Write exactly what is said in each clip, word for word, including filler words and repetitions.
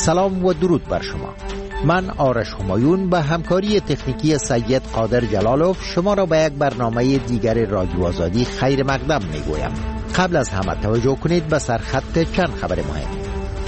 سلام و درود بر شما. من آرش همایون به همکاری تکنیکی سید قادر جلالوف شما را به یک برنامه دیگر رادیو آزادی خیر مقدم میگویم. قبل از همه توجه کنید به سرخط چند خبر مهم.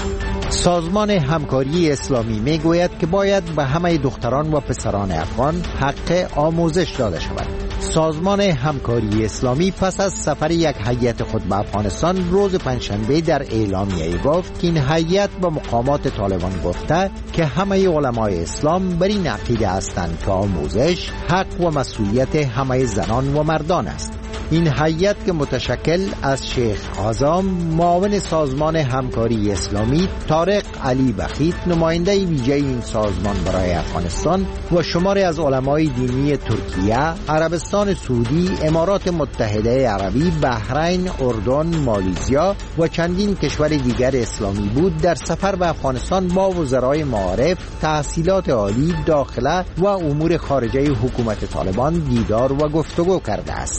سازمان همکاری اسلامی میگوید که باید به همه دختران و پسران افغان حق آموزش داده شود. سازمان همکاری اسلامی پس از سفر یک هیئت خود به افغانستان روز پنجشنبه در اعلامیه گفت که این هیئت به مقامات طالبان گفته که همه علمای اسلام بر این عقیده هستند که آموزش حق و مسئولیت همه زنان و مردان است. این هیئت که متشکل از شیخ اعظم معاون سازمان همکاری اسلامی، طارق علی بخیت نماینده ویژه این سازمان برای افغانستان و شماری از علمای دینی ترکیه، عربستان سعودی، امارات متحده عربی، بحرین، اردن، مالیزیا و چندین کشور دیگر اسلامی بود در سفر به افغانستان با وزرای معارف، تحصیلات عالی، داخله و امور خارجه حکومت طالبان دیدار و گفتگو کرده است.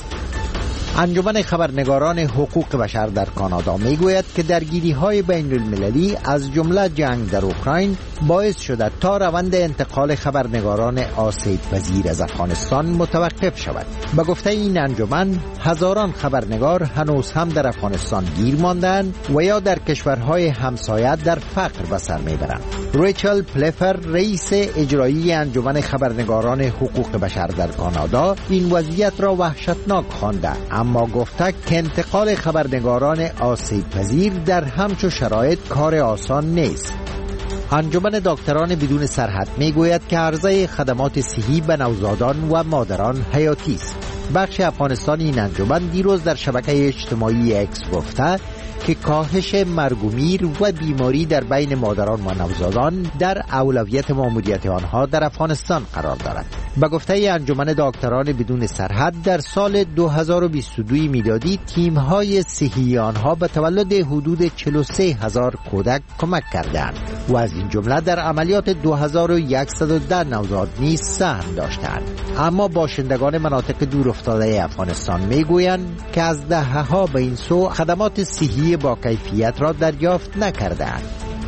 انجمن خبرنگاران حقوق بشر در کانادا میگوید که درگیری‌های بین المللی از جمله جنگ در اوکراین باعث شده تا روند انتقال خبرنگاران آسیب پذیر از افغانستان متوقف شود. به گفته این انجمن هزاران خبرنگار هنوز هم در افغانستان گیر ماندند و یا در کشورهای همسایه در فقر به سر میبرند. ریچل پلفر رئیس اجرایی انجمن خبرنگاران حقوق بشر در کانادا این وضعیت را وحشتناک خوانده، اما گفته که انتقال خبرنگاران آسیب پذیر در همچو شرایط کار آسان نیست. انجمن دکتران بدون سرحد میگوید که عرضه خدمات صحی به نوزادان و مادران حیاتی است. بخش افغانستان این انجمن دیروز در شبکه اجتماعی اکس گفته که کاهش مرگ و میر و بیماری در بین مادران و نوزادان در اولویت ماموریت آنها در افغانستان قرار دارد. به گفته انجمن دکتران بدون سرحد در سال دو هزار و بیست و دو میلادی تیم‌های صحی آنها به تولد حدود چهل و سه هزار کودک کمک کردند و از این جمله در عملیات دو هزار و صد و ده نوزاد نیز سهم داشتند. اما باشندگان مناطق دورافتاده افغانستان میگویند که از دهه‌ها به این سو خدمات صحی با کیفیت را دریافت نکردند.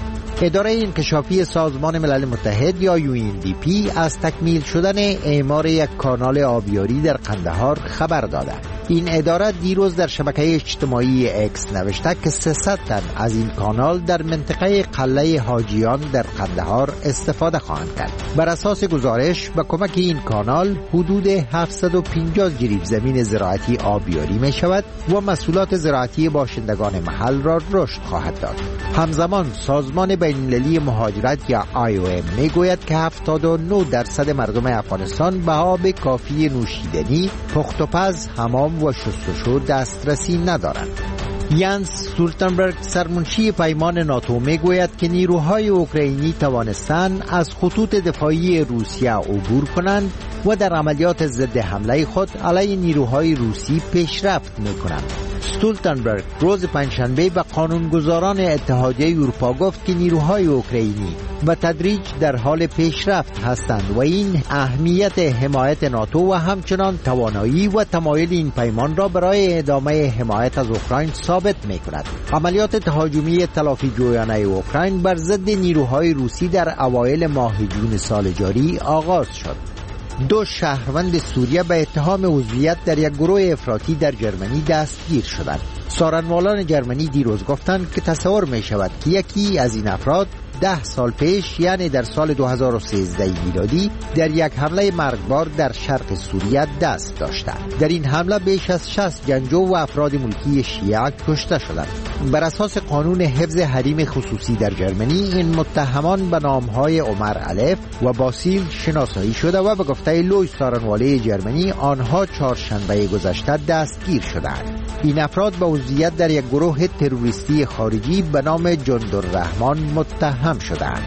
اداره انکشافی سازمان ملل متحد یا یو ان دی پی از تکمیل شدن اعمار یک کانال آبیاری در قندهار خبر داده. این اداره دیروز در شبکه اجتماعی اکس نوشته که سیصد تن از این کانال در منطقه قلعه حاجیان در قندهار استفاده خواهند کرد. بر اساس گزارش به کمک این کانال حدود هفتصد و پنجاه جریب زمین زراعتی آبیاری می شود و محصولات زراعتی باشندگان محل را رشد خواهد داد. همزمان سازمان بین‌المللی مهاجرت یا آی او ام می گوید که هفتاد و نه درصد مردم افغانستان به آب کافی نوشیدنی، پخت و پز، حمام و شستشو دسترسی ندارند. یانس استولتنبرگ سرمنشی پیمان ناتو میگوید که نیروهای اوکراینی توانستند از خطوط دفاعی روسیه عبور کنند و در عملیات ضد حمله خود علیه نیروهای روسی پیشرفت میکنند. استولتنبرگ روز پنجشنبه به قانونگذاران اتحادیه اروپا گفت که نیروهای اوکراینی به تدریج در حال پیشرفت هستند و این اهمیت حمایت ناتو و همچنان توانایی و تمایل این پیمان را برای ادامه حمایت از اوکراین ثابت می‌کند. عملیات تهاجمی تلافی جویانه اوکراین بر ضد نیروهای روسی در اوایل ماه جون سال جاری آغاز شد. دو شهروند سوریه به اتهام عضویت در یک گروه افراطی در جرمنی دستگیر شدند. سارنوالان جرمنی دیروز گفتند که تصور می شود که یکی از این افراد ده سال پیش یعنی در سال دو هزار و سیزده میلادی در یک حمله مرگبار در شرق سوریه دست داشتند. در این حمله بیش از شصت جنگجو و افراد ملکی شیعه کشته شدند. بر اساس قانون حفظ حریم خصوصی در جرمنی این متهمان به نامهای عمر الف و باسیل شناسایی شده و به گفته لوی سارنواله جرمنی آنها چهارشنبه گذشته دستگیر شدند. این افراد به عضویت در یک گروه تروریستی خارجی به نام جندالرحمن متهم شدند.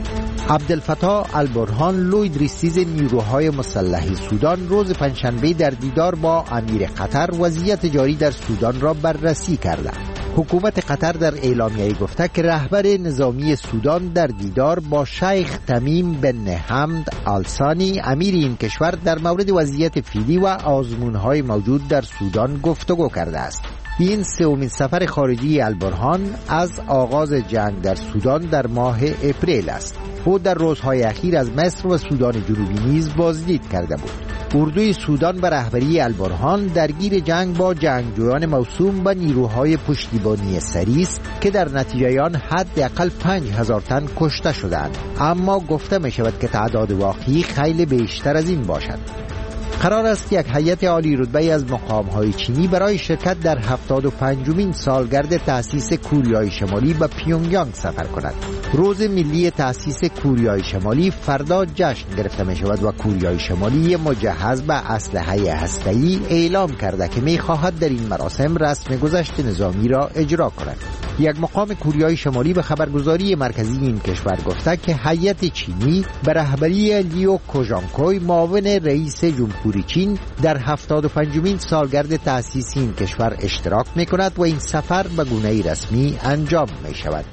عبدالفتاح البرهان لوی ریسیز نیروهای مسلح سودان روز پنجشنبه در دیدار با امیر قطر وضعیت جاری در سودان را بررسی کرده. حکومت قطر در اعلامیه گفته که رهبر نظامی سودان در دیدار با شیخ تمیم بن حمد آلسانی امیر این کشور در مورد وضعیت فعلی و آزمون‌های موجود در سودان گفتگو کرده است. این سومین سفر خارجی البرهان از آغاز جنگ در سودان در ماه اپریل است. او در روزهای اخیر از مصر و سودان جنوبی نیز بازدید کرده بود. اردوی سودان به رهبری البرهان درگیر جنگ با جنگجویان موسوم به نیروهای پشتیبانی سری است که در نتیجه آن حداقل پنج هزار تن کشته شدند، اما گفته می شود که تعداد واقعی خیلی بیشتر از این باشد. قرار است یک هیئت عالی رتبه از مقام‌های چینی برای شرکت در هفتاد و پنجمین سالگرد تأسیس کوریای شمالی به پیونگیانگ سفر کند. روز ملی تأسیس کوریای شمالی فردا جشن گرفته می شود و کوریای شمالی مجهز به اسلحه هسته‌ای اعلام کرده که می خواهد در این مراسم رسم گذشت نظامی را اجرا کند. یک مقام کوریای شمالی به خبرگزاری مرکزی این کشور گفته که هیئت چینی به رهبری لیو کوژانکوی معاون رئیس جمهوری چین در هفتاد و پنجمین سالگرد تأسیس این کشور اشتراک می کند و این سفر به گونه‌ای رسمی انجام می شود.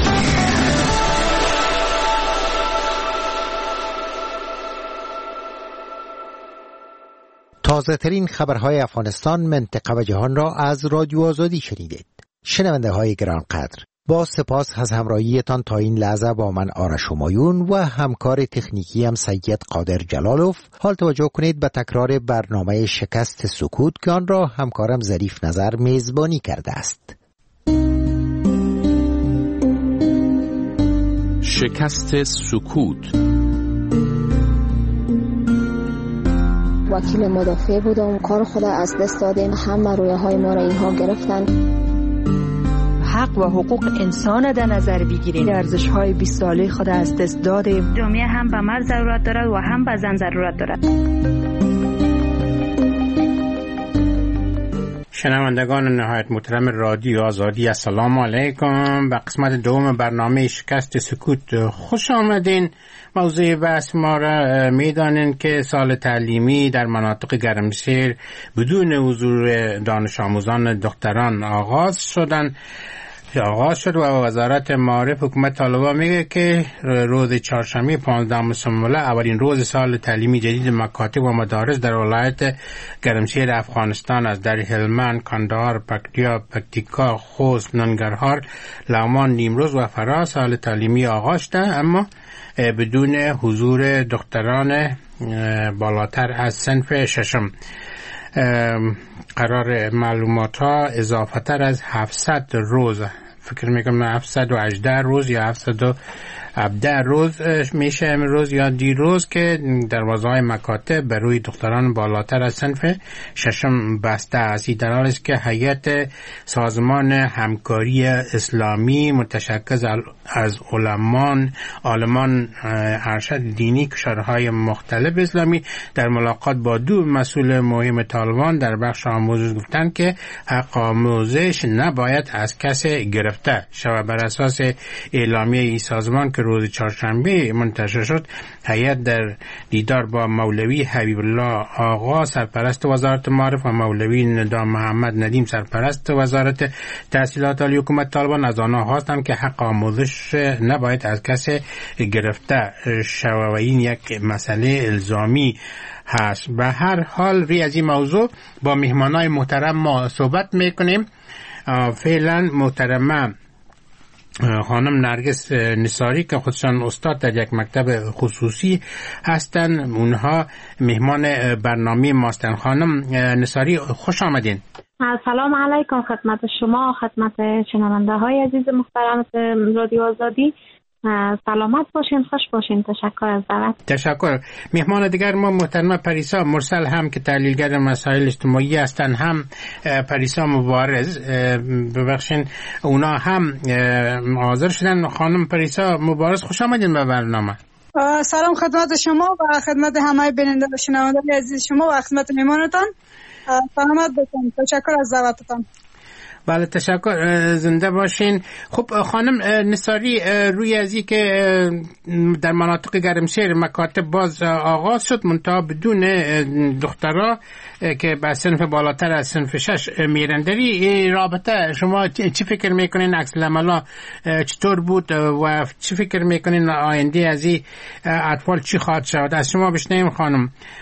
تازه ترین خبرهای افغانستان، منطقه و جهان را از رادیو آزادی شنیدید. شنونده های گرانقدر، با سپاس از همراهیتان تا این لحظه با من آرش همایون و همکار تکنیکی هم سید قادر جلالوف. حال توجه کنید به تکرار برنامه شکست سکوت که آن را همکارم ظریف نظر میزبانی کرده است. شکست سکوت. وکیل مدافع بودم، کار خود از دست دادیم، همه رویه های ما را اینها گرفتن. حق و حقوق انسان در نظر بگیریم، ارزش های بیست ساله خود از دست دادیم. جامعه هم به مرد ضرورت دارد و هم به زن ضرورت دارد. شنوندگان نهایت محترم رادیو آزادی، السلام علیکم. به قسمت دوم برنامه شکست سکوت خوش آمدین. موضوع بحث ما را میدانین که سال تعلیمی در مناطق گرمسیر بدون حضور دانش آموزان دختران آغاز شدن آغاز شد و وزارت معارف حکومت طالبان میگه که روز چهارشنبه پانزدهم سپتامبر اولین روز سال تعلیمی جدید مکاتب و مدارس در ولایت گرمسیر افغانستان از در هلمند، کندهار، پکتیا، پکتیکا، خوست، ننگرهار، لغمان، نیمروز و فرا سال تعلیمی آغاز شده، اما بدون حضور دختران بالاتر از صنف ششم. قرار معلومات ها اضافه تر از هفتصد روز، فکر میکنم هفتصد و هجده روز یا هفتصد و هفده روز میشه امروز یا دیروز که دروازه های مکاتب به روی دختران بالاتر از صنف ششم بسته است. این در حالی است که هیئت سازمان همکاری اسلامی متشکل از علمان، عالمان ارشد دینی کشورهای مختلف اسلامی در ملاقات با دو مسئول مهم طالبان در بخش آموزش گفتند که حق آموزش نباید از کسی گرفته شود. بر اساس اعلامیه این سازمان که روز چهارشنبه منتشر شد، هیئت در دیدار با مولوی حبیب الله آقا سرپرست وزارت معارف و مولوی ندام محمد ندیم سرپرست وزارت تحصیلات عالی حکومت طالبان از آنها خواستند که حق آموزش نباید از کسی گرفته شود و این یک مسئله الزامی هست. به هر حال روی از این موضوع با مهمانای محترم ما صحبت میکنیم. فعلا محترمه خانم نرگس نثاری که خودشان استاد در یک مکتب خصوصی هستند، اونها مهمان برنامه ماستن. خانم نثاری خوش آمدین. سلام علیکم خدمت شما، خدمت شنونده های عزیز محترم رادیو آزادی. سلامت باشین، خوش باشین. تشکر از دعوت. تشکر. مهمان دیگر ما محترمه پریسا مرسل هم که تحلیلگر مسائل اجتماعی هستند، هم پریسا مبارز، ببخشین اونا هم حاضر شدن. خانم پریسا مبارز خوش آمدین به برنامه. سلام خدمت شما و خدمت همه بیننده و شنونده عزیز شما و خدمت مهمانتان. سلامت باشین. تشکر از دعوتتان. بله تشکر، زنده باشین. خب خانم نثاری، روی از این که در مناطق گرمسیر مکاتب باز آغاز شد منتها بدون دخترها که به صنف بالاتر از صنف شش میرندری، رابطه شما چی فکر میکنین؟ عکس العملا چطور بود و چی فکر میکنین آینده از این اطفال چی خواهد شود؟ از شما بشنویم خانم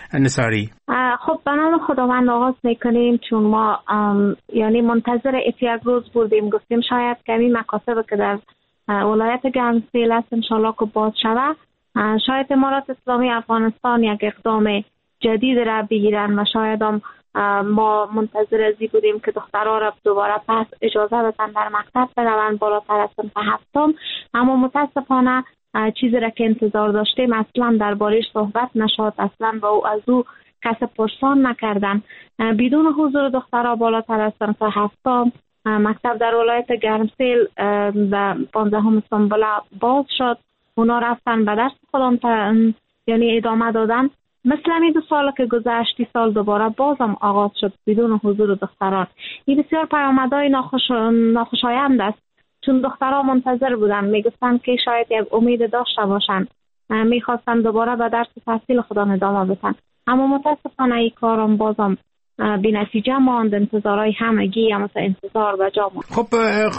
نصاری؟ خب به نام خداوند آغاز میکنیم، چون ما یعنی منتظر ایت یک روز بودیم، گفتیم شاید کمی مکاتب که در ولایت گرمسیل است انشالله که باز شود، شاید امارات اسلامی افغانستان یک اقدام جدید را بگیرن و شاید هم ما منتظر ازی بودیم که دخترها را دوباره پس اجازه بدن در مکتب بروند بالاتر از صنف هفتم، اما متاسفانه چیزی را که انتظار داشتیم اصلا درباره‌اش صحبت نشد، اصلا با او از او کس پرسان نکردن. بدون حضور دخترها بالاتر از صنف هفتم مکتب در ولایت گرمسیل در پانزدهم سنبله باز شد. اونا رفتن به درس خودم یعنی ادامه دادن. مثل همین دو سال که گذشتی سال دوباره بازم آغاز شد بدون حضور دختران. این بسیار پیامدهای ناخوش ناخوشایند است، چون دخترها منتظر بودن، میگفتن که شاید یک امید داشته باشن، میخواستن دوباره به درس تحصیل خودم ادامه بدن، اما متاسفانه این کارم بازم بی نتیجه ماند. انتظارهای همگی هم مثل انتظار به جا ماند. خب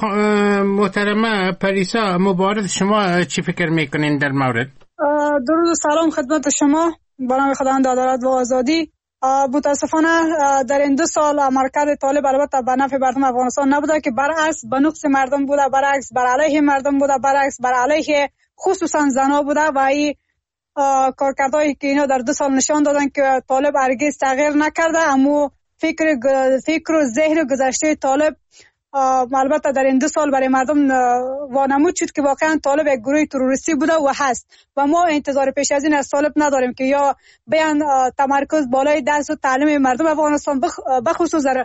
محترمه پریسا، مبارز شما چی فکر میکنین در مورد؟ درود و سلام خدمت شما. با نام خداوند عدالت و آزادی. متاسفانه در این دو سال عملکرد طالب البته به نفع مردم افغانستان نبوده، که برعکس به نقص مردم بوده، برعکس بر علیه مردم بوده، برعکس بر علیه خصوصا زنها بوده و این کارکردهایی که اینا در دو سال نشان دادن که طالب هرگز تغییر نکرده، اما فکر فکر و ذهن گذشته طالب البته در این دو سال برای مردم وانمود شد که واقعا طالب یک گروه تروریستی بوده و هست و ما انتظار پیش از این از طالب نداریم که یا بیان تمرکز بالای درس و تعلیم مردم افغانستان بخصوص در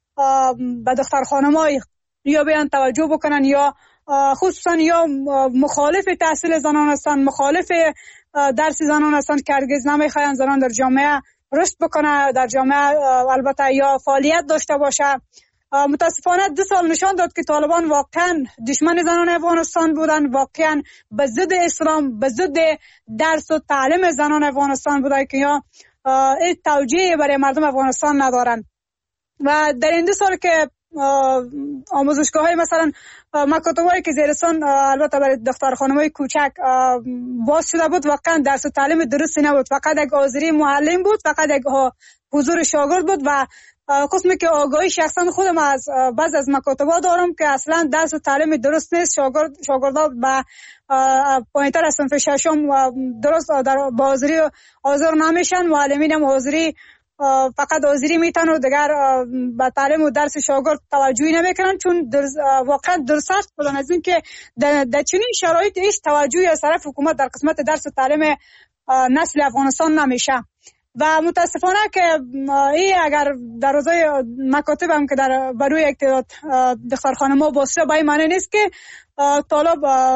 به دختر خانم‌های یا بیان توجه بکنن، یا خصوصا یا مخالف تحصیل زنان هستن، مخالف درس زنان هستن که هرگز نمیخواین زنان در جامعه رشد بکنه، در جامعه البته یا فعالیت داشته باشه. متاسفانه دو سال نشان داد که طالبان واقعا دشمن زنان افغانستان بودن، واقعا به ضد اسلام، به ضد درس و تعلیم زنان افغانستان بودن که یا این توجیه برای مردم افغانستان ندارن. و در این دو سال که آموزشگاه های مثلا مکاتب هایی که زیرسان البته برای دختر خانمای کوچک باز شده بود، واقعا درس و تعلیم درستی نبود، فقط یک حاضری معلم بود، فقط یک حضور شاگرد بود و قسمی که آگاهی شخصا خودم از بعض از مکاتب‌ها دارم که اصلا درس و تعلیم درست نیست، شاگرد شاگردها به پایین‌تر از صنف ششم درست در حاضری حاضر نمیشن، معلمین هم حاضری فقط حاضری میتن و دیگر به تعلیم و درس شاگرد توجهی نمیکنن، چون درس واقعا درست بودن از این که در چنین شرایط هیچ توجهی از طرف حکومت در قسمت درس و تعلیم نسل افغانستان نمیشه. و متاسفانه که این اگر در روزای مکاتب هم که در بروی یک تعداد دختر خانم‌ها باسته به این معنی نیست که طالب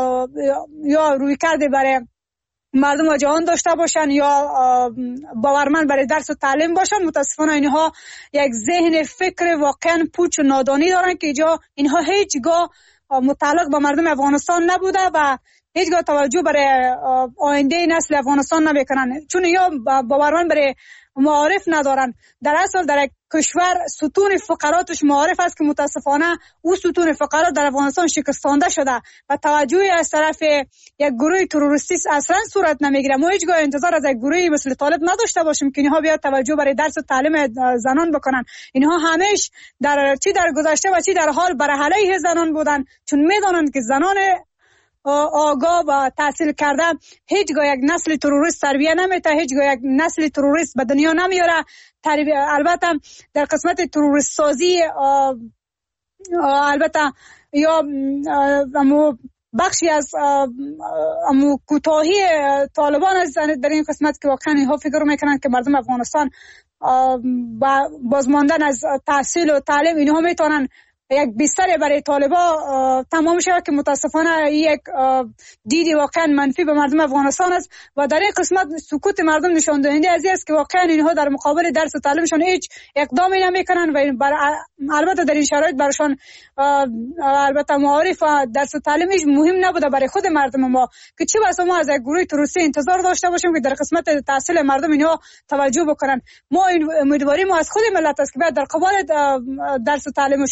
یا روی کرده برای مردم و جهان داشته باشن یا باورمند برای درس و تعلیم باشن. متاسفانه اینها یک ذهن فکر واقعا پوچ و نادانی دارن که اینجا اینها هیچگاه متعلق به مردم افغانستان نبوده و هیچگاه توجه برای آینده نسل افغانستان نمیکنن، چون یا باورمند برای معارف ندارن. در اصل در یک کشور ستون فقراتش معارف است که متاسفانه او ستون فقرات در افغانستان شکستانده شده و توجهی از طرف یک گروه تروریستی اصلا صورت نمیگیره. ما هیچگاه انتظار از یک گروهی مثل طالب نداشته باشیم که اینها بیاد توجه برای درس و تعلیم زنان بکنن. اینها همیش در چی در گذشته و چی در حال برای علیه زنان بودن، چون میدونن که زنان آگاه و تحصیل کرده هیچگاه یک نسل تروریست تربیه نمیده، هیچگاه یک نسل تروریست به دنیا نمیاره. البته در قسمت تروریست سازی البته یا امو بخشی از امو کوتاهی طالبان از در این قسمت که واقعا اینها فکر میکنن که مردم افغانستان با بازماندن از تحصیل و تعلیم اینها میتونن یک بستر برای طالبا تمام شده که متاسفانه یک دیدی واقعا منفی به مردم افغانستان است و در این قسمت سکوت مردم نشان دهنده از این است که واقعا اینها در مقابل درس و تعلیمشان هیچ اقدامی نمیکنن و البته در این شرایط برشان البته معارف و درس و تعلیم هیچ مهم نبوده برای خود مردم ما، که چه بسا ما از یک گروه تروریستی انتظار داشته باشیم که در قسمت تحصیل مردم اینها توجه بکنن. ما این امیدواری ما از خود ملت است که باید در قبال درس و تعلیمشان، در قبال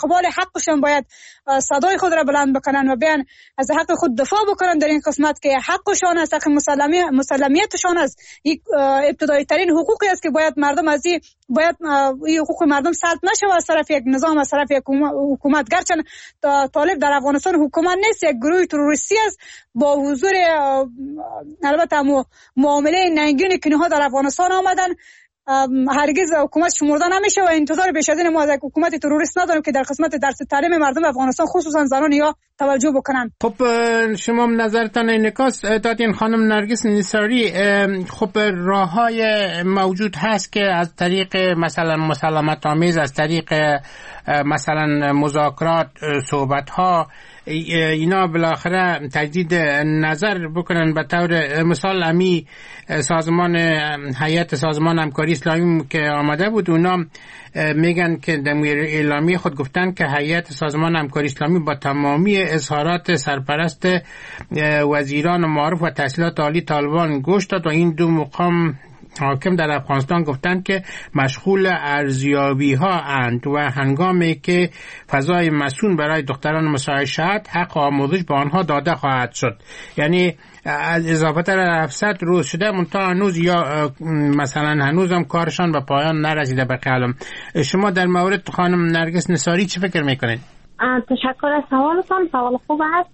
دنبال حقشون باید صدای خود را بلند بکنن و بیان از حق خود دفاع بکنن در این قسمت که حقشون است، حق مسلمی مسلمیتشون است. یک ابتدایی ترین حقوقی است که باید مردم از این باید این حقوق مردم سلب نشه از طرف یک نظام، از طرف یک حکومت. گرچه طالب در افغانستان حکومت نیست، یک گروه تروریستی است با حضور البته معامله ننگین که اینها در افغانستان آمدن. هرگز حکومت شمرده نمیشه و انتظار بیش از این ما از یک حکومت تروریست نداریم که در قسمت درس تعلیم مردم افغانستان خصوصا زنان یا توجه بکنن. خب شما نظرتان انعکاس دادین خانم نرگس نثاری. خب راههای موجود هست که از طریق مثلا مسالمت آمیز، از طریق مثلا مذاکرات، صحبت ها، اینا بالاخره تجدید نظر بکنن. به طور مثال امی سازمان هیئت سازمان همکاری اسلامی که آمده بود، اونا میگن که در اعلامیه خود گفتن که هیئت سازمان همکاری اسلامی با تمامی اظهارات سرپرست وزیران معارف و تحصیلات عالی طالبان گوش داد و این دو مقام حاکم در افغانستان گفتند که مشغول ارزیابی ها اند و هنگامی که فضای مسئول برای دختران مساعد شهد حق آموزش به آنها داده خواهد شد. یعنی از اضافه تر هفتصد روز شده منتها هنوز یا مثلا هنوز هم کارشان به پایان نرسیده. به قلم شما در مورد خانم نرگس نثاری چی فکر میکنید؟ تشکر از سوالتان، سوال خوب است.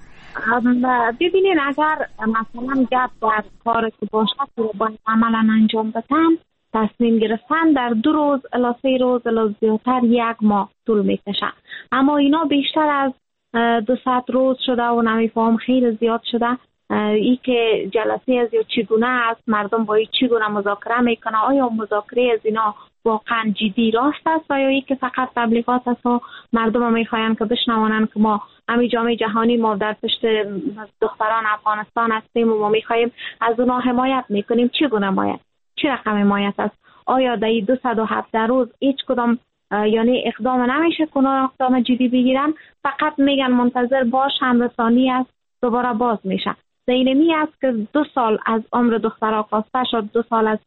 ببینین اگر مثلا گپ در کار که باشه که باید عملا انجام بدن، تصمیم گرفتن در دو روز الی سه روز الی زیادتر یک ماه طول میکشه، اما اینا بیشتر از دوصد روز شده و نمیفهم خیلی زیاد شده. ای که جلسه از یا چگونه است، مردم با چگونه مذاکره میکنه، آیا مذاکره از اینا واقعا جدی راست است و یا ای که فقط تبلیغات است و مردم میخواین که بشنوانن که ما همین جامعه جهانی ما در پشت دختران افغانستان هستیم و ما میخوایم از اونا حمایت میکنیم. چگونه حمایت؟ چه رقم حمایت است؟ آیا در این دوصد و هفده روز هیچ کدام یعنی اقدام نمیشه که اونا اقدام جدی بگیرن؟ فقط میگن منتظر باش، همرسانی است، دوباره باز میشه. زینمی است که دو سال از عمر دخترها کاسته شد، دو سال از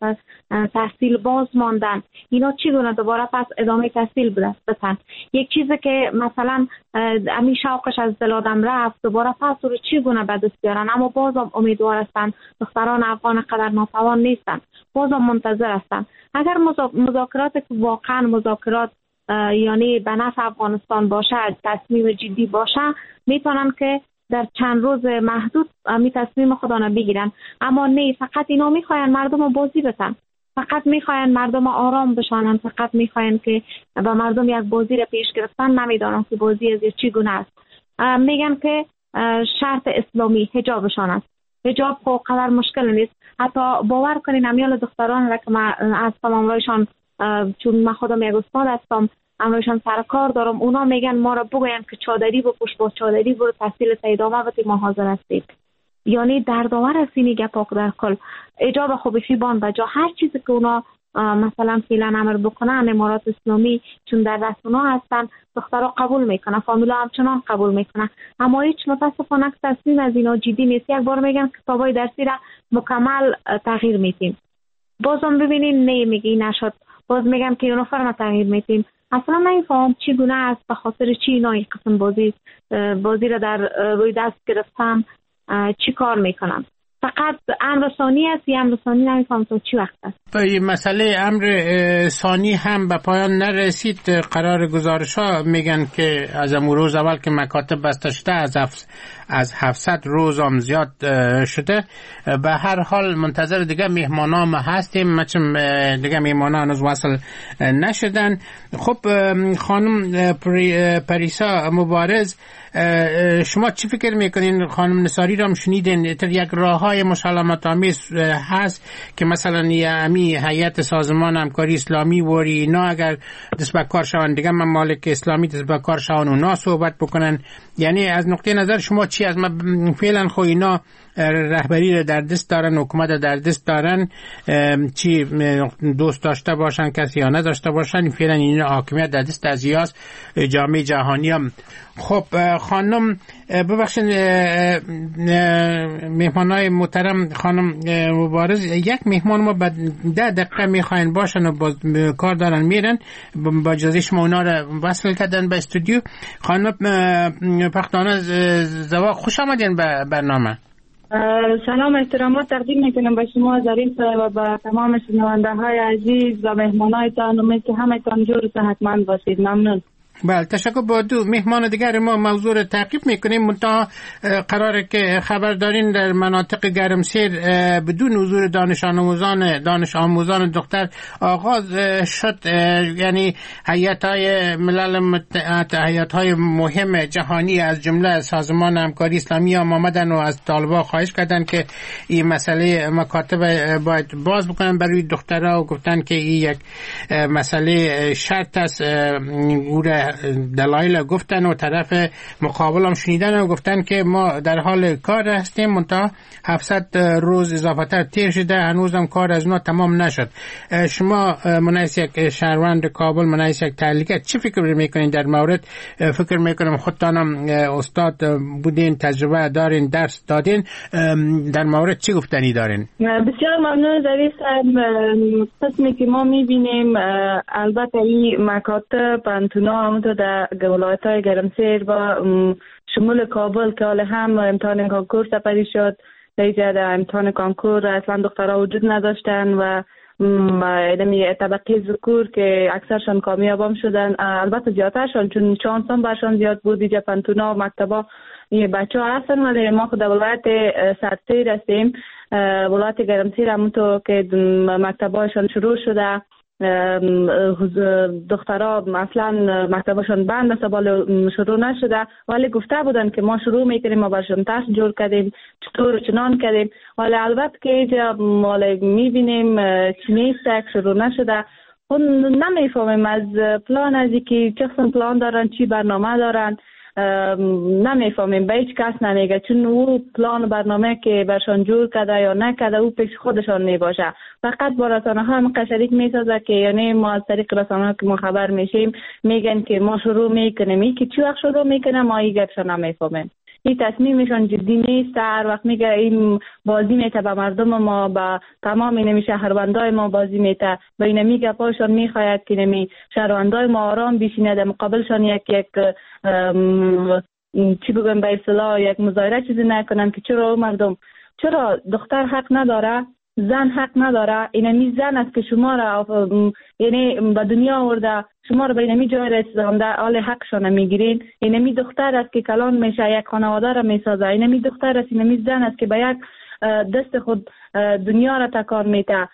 تحصیل باز ماندن. اینا چگونه دوباره پس ادامه تحصیل بدن؟ یک چیزی که مثلا امی شوقش از دل آدم رفت دوباره پس رو چگونه به دست بیارن؟ اما بازم امیدوار هستن، دختران افغان قدر ناتوان نیستن، بازم منتظر هستن. اگر مذاکرات که واقعا مذاکرات یعنی به نفع افغانستان باشه، تصمیم جدی باشه، میتونن که در چند روز محدود می تصمیم خودانو بگیرن. اما نه، فقط اینا میخواین مردم رو بازی بتن، فقط میخواین مردم آرام بشانن، فقط میخواین که به مردم یک بازی را پیش گرفتن، نمیدانن که بازی از چگونه است. میگن که شرط اسلامی حجابشان است. حجاب خب قدر مشکل نیست. حتی باور کنین امیال دختران را که من از تمامرایشان، چون من خودم یک استاد هستم، امروشان سر کار دارم، اونا میگن ما را بگوین که چادری بپوش، با چادری برو تحصیل ادامه بده، ما حاضر هستیم. یعنی دردآور است این گپا در کل. حجاب خوب فیبان بجا هر چیزی که اونا مثلا فعلا امر بکنن، امارات اسلامی چون در دست اونا هستن، دخترها قبول میکنن، فامیلا همچنان قبول میکنن، اما هیچ متاسفانه تصمیم از اینا جدی نیست. یک بار میگن کتابای درسی را مکمل تغییر میتیم، بازم ببینین نه میگی نشد، باز میگم که اونو فرما تغییر میتیم. اصلا نمیفهم چگونه است، به خاطر چی اینا این قسم بازی بازی را در روی دست گرفتن، چی کار میکنن؟ فقط امر ثانی است یا امر ثانی نمیفهم تو چی وقت است. این مسئله امر ثانی هم به پایان نرسید. قرار گزارش ها میگن که از امروز روز اول که مکاتب بسته شده از از هفتصد روز هم زیاد شده. به هر حال منتظر دیگه مهمانام هستیم، چون دیگه مهمانا هنوز وصل نشدن. خب خانم پریسا مبارز، شما چی فکر میکنین؟ خانم نثاری را هم شنیدین، تر یک راه های مسالمت آمیز هست که مثلا امی هیئت سازمان همکاری اسلامی وری اینا اگر دست به کار شون، دیگه ممالک اسلامی دست به کار شون اونا صحبت بکنن. یعنی از نقطه نظر شما چی؟ از ما فعلا خو اینا رهبری در دست دارن، حکومت در دست دارن، چی دوست داشته باشن کسی یا نداشته باشن، فعلا این حاکمیت در دست از یاس جامعه جهانی هم. خب خانم ببخشید، مهمانای محترم خانم مبارز، یک مهمان ما بعد ده دقیقه میخواین باشن و باز کار دارن میرن، با اجازه شما اونا رو وصل کردن به استودیو. خانم پختانه زوا، خوش آمدین به برنامه. سلام احترامات تقدیم میکنم به شما ظریف و به تمام شنونده های عزیز و مهمانایتان. امید که همتان جور و صحتمند باشید. ممنون. بله، تشکر. با دو مهمان دیگر ما موضوع رو تعقیب میکنیم. منتها قراره که خبر دارین در مناطق گرمسیر بدون حضور دانش آموزان دانش آموزان دختر آغاز شد. یعنی هیئت‌های ملل متحد، هیئت‌های مهم جهانی از جمله سازمان همکاری اسلامی هم آمدن و از طالبان خواهش کردن که این مسئله مکاتب باید باز بکنن برای دخترها و گفتن که این یک مسئله شرط است. دلایل گفتن و طرف مقابل هم شنیدن و گفتن که ما در حال کار هستیم، منتها هفتصد روز اضافه‌تر تیر شده، هنوزم کار از اونا تمام نشد. شما منیس یک شهروند کابل، منیس یک تحلیلگر، چی فکر میکنین در مورد؟ فکر میکنم خودتانم استاد بودین، تجربه دارین، درس دادین، در مورد چی گفتنی دارین؟ بسیار ممنون ظریف صاحب. قسمی که ما میبینیم البته این مکاتب پانتونا تو در ولایت های گرمسیر و شمول کابل که حال هم امتحان کانکور سپری شد، در امتحان کانکور اصلا دخترها وجود نداشتن و ادمی طبقه ذکور که اکثرشان کامیاب هم شدن. البته زیادترشان چون چانس هم برشان زیاد بود. اینجا پانتونا و مکتبا یه بچه ها هستن، ولی ما خود ولایت سرسیر هستیم. ولایت گرمسیر همونطور که مکتبایشان شروع شده، دخترها اصلا مکتبشون بند است، بالا شروع نشده، ولی گفته بودن که ما شروع میکنیم، ما برشون تست جور کردیم، چطور چنان کردیم. ولی البته که اینجا میبینیم چی نیست، شروع نشده. خود نمیفهمیم از پلان از که چه قسم پلان دارن، چی برنامه دارن، نمیفهمیم. به هیچ کس نمیگه، چون او پلان برنامه که برشان جور کرده یا نکرده او پیش خودشان میباشه. فقط با رسانه ها هم شریک میسازه که یعنی ما از طریق رسانه ها که ما خبر میشیم میگن که ما شروع میکنیم، این که چی وقت شروع میکنه ما این گپشان نمیفهمیم. این تصمیمشان جدی نیست. هر وقت میگه این بازی میته به مردم ما، به تمام اینمی شهروندای ما بازی میته، به اینمی گپاشان میخواید که اینمی شهروندای ما آرام بشینه، در مقابلشان یک یک چی بگم به اصطلاح یک مظاهره چیزی نکنن که چرا مردم، چرا دختر حق نداره، زن حق نداره. اینمی زن است که شما را یعنی به دنیا آورده، شما را به اینمی جای رسونده، حال حقشان میگیرین. اینمی دختر است که کلان میشه، یک خانواده را میسازه. اینمی دختر است، اینمی زن است که به یک دست خود دنیا را تکان میده،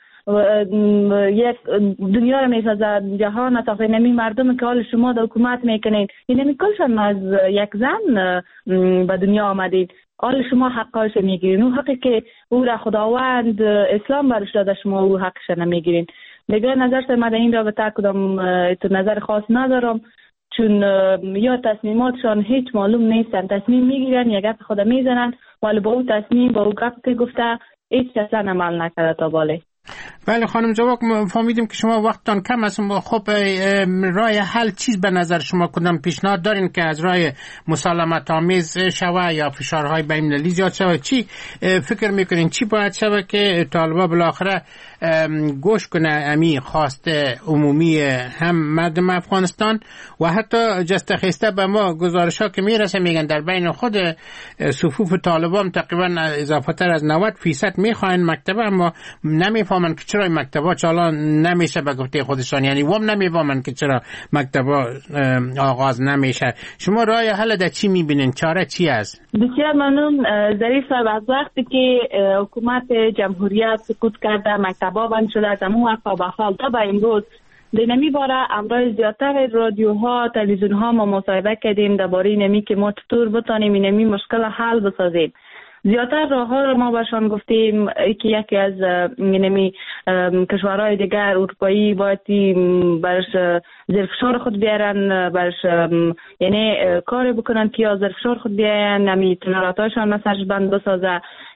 یک دنیا را میسازه، جهان تا اینمی مردم که حال شما در حکومت میکنین، اینمی کلشان از یک زن به دنیا آمدید. حال شما حقاش میگیرین، اون حقی که او را خداوند اسلام برش داده شما او حقش نمیگیرین. دیگه نظر سر من این رابطه کدام تو نظر خاص ندارم، چون یا تصمیماتشان هیچ معلوم نیستن. تصمیم میگیرن، یک گپ خود میزنن، ولی با اون تصمیم، با اون گپ که گفته هیچ کس عمل نکرده تا باله. بله خانم جواب، فهمیدیم که شما وقتتان کم است. خب راه حل چیز به نظر شما کدام پیشنهاد دارین که از راه مسالمت آمیز شوه یا فشارهای بین‌المللی زیاد شوه؟ چی فکر میکنین چی باید شوه که طالبان بالاخره گوش کنه امی خواست عمومی هم مردم افغانستان و حتی جست خسته به ما گزارش ها که میرسه میگن در بین خود صفوف طالبان تقریبا اضافه تر از نود فیصد میخواین مکتب، اما نمیفهمن که چرا مکتبا چالان نمیشه به گفته خودشان، یعنی وام نمیفهمن که چرا مکتبا آغاز نمیشه. شما راه حل در چی میبینین؟ چاره چی است؟ بسیار ممنون ظریف صاحب. از وقتی که حکومت جمهوریت سقوط کرده، مکتبا بند شده، از همون وقت تا به حال تا به امروز دینمی باره امروز زیادتر رادیوها، تلویزیونها ما مصاحبه کردیم درباره اینمی که ما چطور بتونیم اینمی مشکل حل بسازیم. زیادتر راه ها رو ما برشان گفتیم که یکی از اینمی کشورهای دیگر اروپایی باید برش زیر فشار خود بیارن، برش یعنی کار بکنن که یا زیر فشار خود بیارن، نمی تجارتاشان مسرش بند بسازه.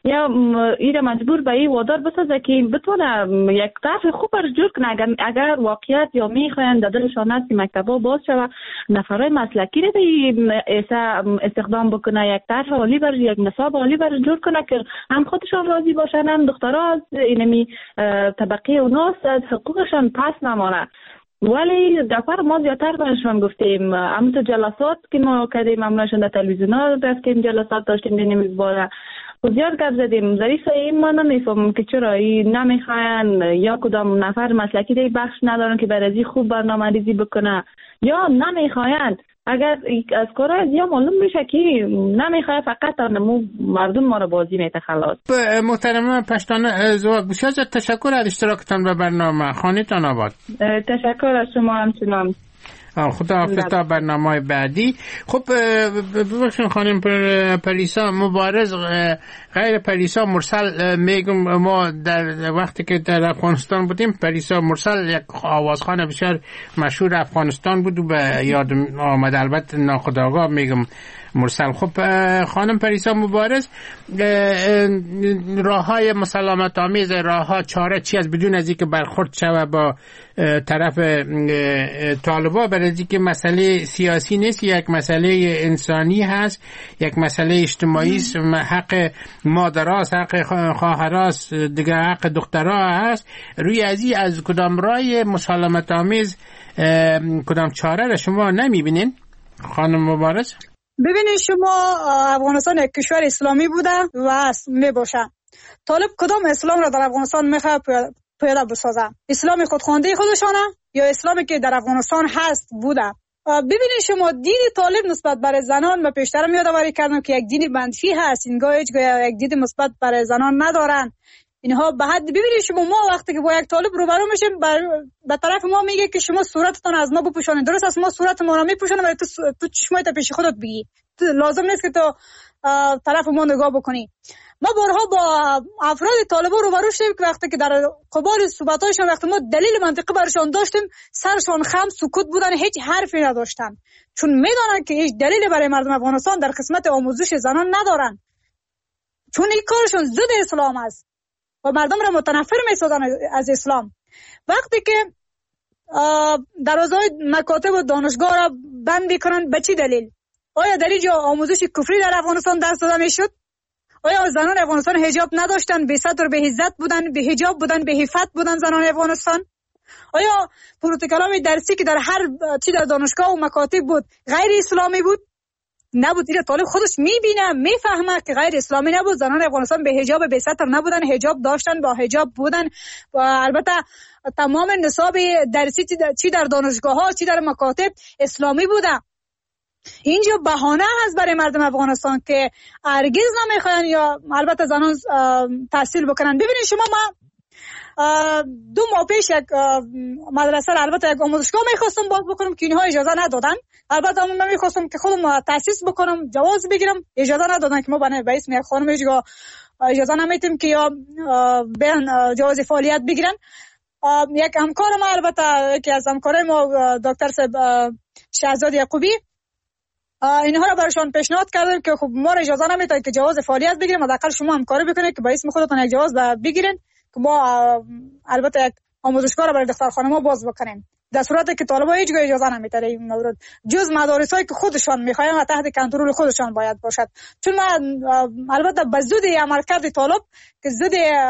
یا ایره مجبور به این وادار بسازه که بتونه یک طرف خوب برش جور کنه. اگر, اگر واقعیت یا میخواین در دلشان هست که مکتبا باز شود، نفرای مسلکی رو به استخدام بکنه، یک طرف عالی برش، یک نصاب عالی برش جور کنه که هم خودشان راضی باشن، هم دخترها از اینمی طبقه اوناس از حقوقشان پس نمانه. ولی دفعه ما زیادتر برشان گفتیم، همون جلسات که ما کردیم، همونشان در تلویزیون ها رفتیم جلسات داشتیم بینیم باره و زیاد گپ زدیم. ظریف این ما نمیفهمم که چرا این نمیخواین یا کدام نفر مسلکی دی بخش ندارن که برای خوب برنامه ریزی بکنه، یا نمیخواین. اگر از کار از یا معلوم میشه که نمیخواد فقط نمو مردم ما رو بازی میته خلاص. محترمه پشتانه زواگ، بسیار زیاد تشکر از اشتراکتان به برنامه. خانه‌تان آباد. تشکر از شما همچنان. خدا حافظ تا برنامه بعدی. خب ببخشید خانم پریسا مبارز، غیر پریسا مرسل میگم، ما در وقتی که در افغانستان بودیم پریسا مرسل یک آوازخوان بسیار مشهور افغانستان بود و به یاد آمد، البته ناخودآگاه میگم مرسل. خب خانم پریسا مبارز، راه های مسالمت آمیز، راه ها چاره چی از بدون از اینکه برخورد شود با طرف طالبا، برای اینکه مسئله سیاسی نیست، یک مسئله انسانی هست، یک مسئله اجتماعی است، حق مادراست، حق خواهراست، دیگه حق دخترها هست. روی ازی از کدام راه مسالمت آمیز کدام چاره را شما نمیبینین خانم مبارز؟ ببینید شما، افغانستان یک کشور اسلامی بوده و می باشه. طالب کدام اسلام را در افغانستان میخواد پیاده بسازه؟ اسلام خودخوانده خودشانه یا اسلامی که در افغانستان هست بوده؟ ببینید شما، دین طالب نسبت برای زنان ما پیشتر یادآوری کردم که یک دین منفی هست، اینگاه هیچ یک دین مثبت برای زنان ندارن. اینها به حد ببینید شما، ما وقتی که با یک طالب روبرو میشیم به طرف ما میگه که شما صورتتون از ما بپوشانید. درست است، ما صورت ما رو میپوشونیم ولی تو تو چشمایت پیش خودت بگی، لازم نیست که تو طرف ما نگاه بکنی. ما بارها با افراد طالبان روبرو شدیم که وقتی که در قبال صحبتاشون وقتی ما دلیل منطقی برشان داشتیم، سرشان خم سکوت بودن، هیچ حرفی نداشتن، چون میدونن که هیچ دلیلی برای مردم افغانستان در قسمت آموزش زنان ندارن، چون این کارشون ضد اسلام است و مردم را متنفر میسازن از اسلام. وقتی که دروازه‌های مکاتب و دانشگاه را بند میکنن، به چی دلیل؟ آیا در اینجا آموزش کفری در افغانستان درس داده میشد؟ آیا زنان افغانستان حجاب نداشتن، بی ستر به عزت بودن، به حجاب بودن، به عفت بودن زنان افغانستان؟ آیا پروتکل‌های درسی که در هر چی در دانشگاه و مکاتب بود غیر اسلامی بود؟ نبود. این طالب خودش میبینه، میفهمه که غیر اسلامی نبود. زنان افغانستان به حجاب به ستر نبودن، حجاب داشتن، با حجاب بودن. و البته تمام نصاب درسی چی در دانشگاه ها چی در مکاتب اسلامی بوده. اینجا بهانه هست برای مردم افغانستان که هرگز نمیخواین یا البته زنان تحصیل بکنن. ببینید شما، ما دو ماه پیش یک مدرسه البته یک آموزشگاه میخواستم باز بکنم که اینها اجازه ندادن. البته من میخواستم که خودم تاسیس بکنم، جواز بگیرم، اجازه ندادن که ما بنای به اسم یک خانم اجازه اجازه نمیتیم که یا بیان جواز فعالیت بگیرن. یک همکار ما، البته یکی از همکارای ما دکتر صاحب شهزاد یعقوبی، اینها را برشان پیشنهاد کردیم که خب ما اجازه نمیتیم که جواز فعالیت بگیریم، حداقل شما همکاری بکنید که به اسم خودتون یک جواز بگیرین که ما البته یک آموزشگاه را برای دختر خانم‌ها باز بکنیم. در صورتی که طالب‌ها هیچ جای اجازه نمیتره این مورد، جز مدارسایی که خودشان میخواین و تحت کنترل خودشان باید باشد. چون ما البته به ضد عملکرد طالب که ضد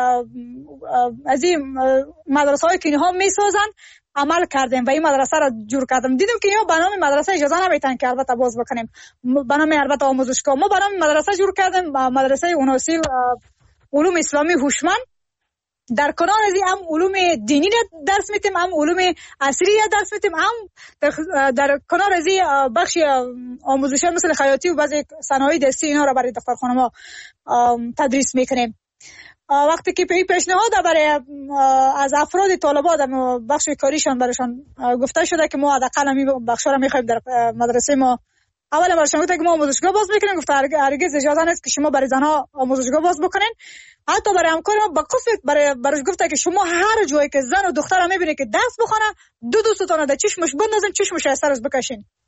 از این مدرسه‌هایی که اینها میسازن عمل کردیم و این مدرسه را جور کردیم. دیدیم که اینها به نام مدرسه اجازه نمیتن که البته باز بکنیم، به نام البته آموزشگاه. ما به نام مدرسه جور کردیم، مدرسه اوناسی علوم اسلامی هوشمند. در کنار از هم علوم دینی درس میتیم، هم علوم عصری درس میتیم، هم در, در کنار از بخش آموزشی مثل خیاطی و بعضی صنایع دستی اینا را برای دختر خانم‌ها تدریس میکنیم. وقتی که این پیشنهاد برای از افراد طالبات در بخش کاریشان برایشان گفته شده که ما حداقل همین بخشا را میخوایم در مدرسه ما، اول برایشان گفته که ما آموزشگاه باز میکنیم. گفته هرگز اجازه نیست که شما برای زنها آموزشگاه باز بکنین. حتی برای همکار ما با قصد برای برای گفته که شما هر جایی که زن و دختر میبینه که درس بخونه، دو دوستتون در چشمش بندازین، چشمش از سرش بکشین.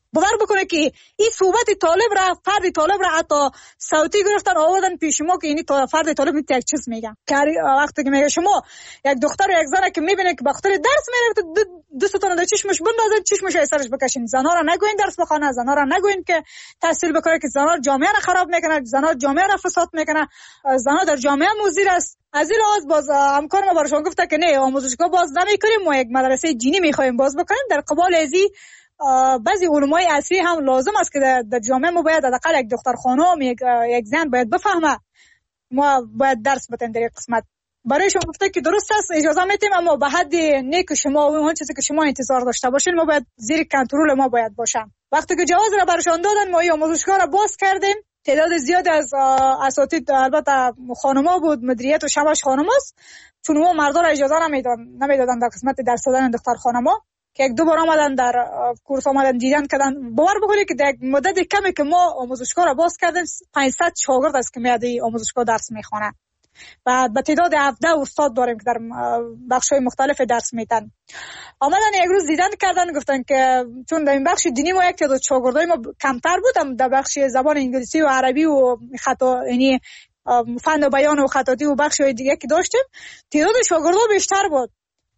باور بکنه که این صحبت طالب را فرد طالب را حتی صوتی گرفتن آوردن پیش ما که این فرد طالب میت یک چیز میگه که وقتی که میگه شما یک دختر و یک زن که میبینه که بخاطر درس میره دوستتون در چشمش بندازن چشمش از سرش بکشین. زنا را نگوین درس بخونه، زنا را نگوین که تحصیل بکنه که زنا جامعه را خراب میکنه، زنا جامعه را فساد میکنه، زنا در جامعه مضر است. از این لحاظ باز همکار ما براشون گفته که نه آموزشگاه باز نمیکنیم، ما یک مدرسه دینی میخوایم باز بکنیم. در قبال ازی بعضی علمای عصری هم لازم است که در, در جامعه ما باید حداقل یک دختر خانم یک, یک زن باید بفهمه، ما باید درس بدیم در این قسمت. برایشون گفته که درست است اجازه میتیم، اما به حد نه که شما اون چیزی که شما انتظار داشته باشین ما باید زیر کنترل ما باید باشم. وقتی که جواز را براشون دادن ما این آموزشگاه را باز کردیم. تعداد زیاد از اساتید البته خانما بود، مدیریت و شبش خانماست، چون ما مردا را اجازه نمیدادن نمیدادن در قسمت درس دادن دختر خانما که یک دو بار آمدن در کورس آمدن دیدن کردن. باور بکنید که در مدت کمی که ما آموزشگاه را باز کردیم پانصد شاگرد است که میاد این آموزشگاه درس میخونه و به تعداد هفده استاد داریم که در بخش‌های مختلف درس میدن. آمدن یک روز دیدن کردن گفتن که چون در این بخش دینی ما یک تعداد شاگردای ما کمتر بود، در بخش زبان انگلیسی و عربی و خطا یعنی فن و بیان و خطاطی و بخش‌های دیگه که داشتیم تعداد شاگردا بیشتر بود.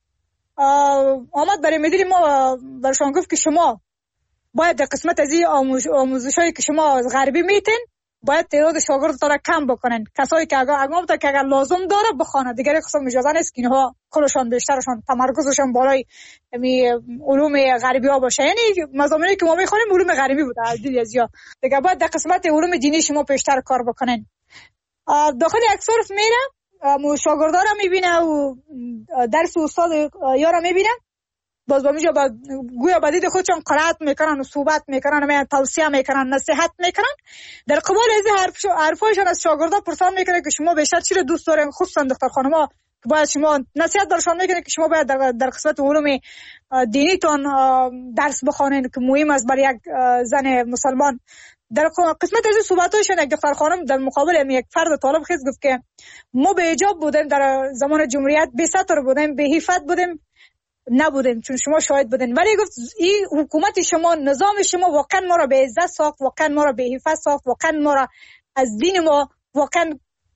آمد برای مدیر ما برشان گفت که شما باید در قسمت از این آموزش‌هایی که شما از غربی میتین باید تعداد شاگردتان را کم بکنن، کسایی که اگر اگه تا که اگر لازم داره بخونه، دیگه قسم اجازه نیست که اینها کلشان بیشترشان تمرکزشان بالای می علوم غربی ها باشه. یعنی مضامینی که ما میخونیم علوم غربی بود از یا دیگه باید در قسمت علوم دینی شما بیشتر کار بکنن. داخل یک صرف میره مو شاگردا را میبینه و درس استاد یا را میبینه، باز با میجا با گویا بدید خودشان قرائت میکنن و صحبت میکنن، میان توصیه میکنن، نصیحت میکنن. در قبال از حرف حرفایشان از شاگردا پرسان میکنه که شما بیشتر چی را دوست دارین، خصوصا دختر خانم‌ها که باید شما نصیحت برشان میکنه که شما باید در, در قسمت علوم دینیتون درس بخونین که مهم است برای یک زن مسلمان. در قسمت از صحبتاشون یک دختر خانم در مقابل یک فرد طالب خیز گفت که ما به حجاب بودیم در زمان جمهوریت، بی ستر بودیم، به حفت بودیم، نبودیم چون شما شاهد بودین، ولی گفت این حکومت شما نظام شما واقعا ما را به عزت ساخت، واقعا ما را به حفظ ساخت، واقعا ما را از دین ما واقعا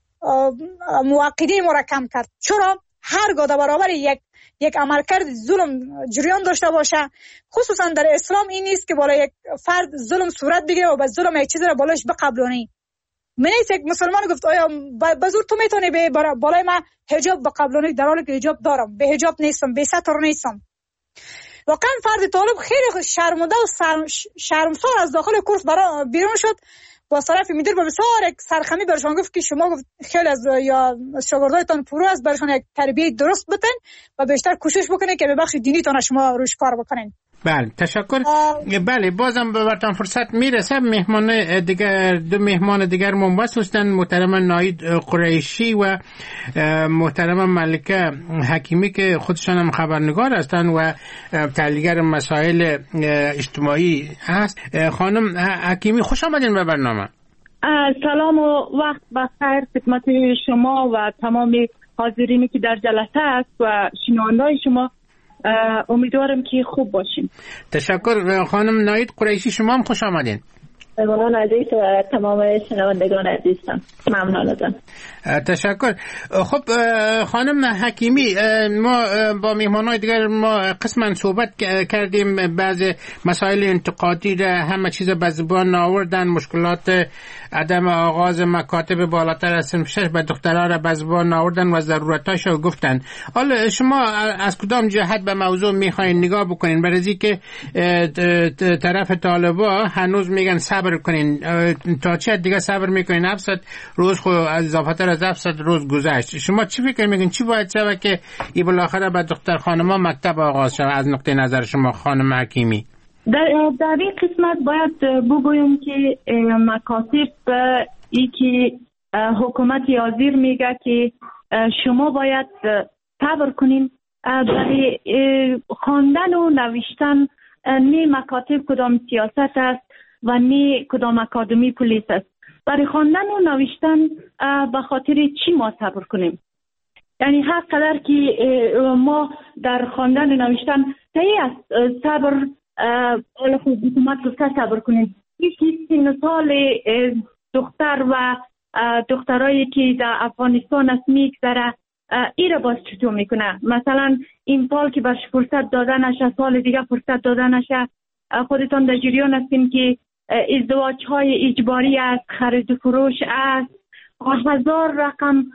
موقیده ما را کم کرد. چرا هرگاه در برابر یک یک عملکرد ظلم جریان داشته باشه، خصوصا در اسلام این نیست که بالای یک فرد ظلم صورت بگیره و به ظلم یک چیزی را بالایش بقبلونی. من نیست یک مسلمان گفت آیا بزور تو میتونی به بالای من حجاب بقبلونی در حالی که حجاب دارم، به حجاب نیستم، به ستر نیستم. واقعا فرد طالب خیلی شرمنده و شرمسار از داخل کورس برای بیرون شد. با طرف مدیر با بسیار یک سرخمی برشان گفت که شما گفت خیلی از یا شاگردایتان پرو است، برشان یک تربیت درست بتن و بیشتر کوشش بکنید که به بخش دینیتان شما روش کار بکنین. بله تشکر. بله بازم به برتان فرصت میرسه. مهمان دیگر دو مهمان دیگر منبس هستند، محترم ناید قریشی و محترم ملکه حکیمی که خودشان هم خبرنگار هستند و تحلیلگر مسائل اجتماعی هست. خانم حکیمی خوش آمدین به برنامه. سلام و وقت بخیر خدمت شما و تمام حاضرینی که در جلسه است و شنوندگان شما. امیدوارم که خوب باشین. تشکر. خانم ناید قریشی شما هم خوش آمدین. ممنون عزیز و تمام شنوندگان عزیزم. ممنون ازم. تشکر. خب خانم حکیمی، ما با مهمانای دیگر ما قسما صحبت کردیم، بعض مسائل انتقادی را همه چیز به زبان آوردن، مشکلات عدم آغاز مکاتب بالاتر از صنف شش به دخترها را به زبان آوردن و ضرورتاش رو گفتن. حالا شما از کدام جهت به موضوع میخواین نگاه بکنین؟ برای که طرف طالبا هنوز میگن صبر کنین، تا چه دیگه صبر میکنین؟ هفتصد روز خو از اضافتر از هفتصد روز گذشت. شما چی فکر میکنین چی باید شود که این بالاخره به دختر خانما مکتب آغاز شود از نقطه نظر شما خانم حکیمی؟ در در این قسمت باید بگویم که مکاتب ای که حکومت حاضر میگه که شما باید صبر کنین برای خواندن و نوشتن، نه مکاتب کدام سیاست است و نه کدام اکادمی پلیس است. برای خواندن و نوشتن به خاطر چی ما صبر کنیم؟ یعنی هر قدر که ما در خواندن و نوشتن صحیح است صبر حالا خود حکومت گفته صبر کنید. یکی سن سال دختر و دخترایی که در افغانستان است میگذره، ای را باز چطور میکنه؟ مثلا این سال که برش فرصت داده نشه، سال دیگه فرصت داده نشه. خودتان در جریان هستین که ازدواج های اجباری است، خرید و فروش است، هزار رقم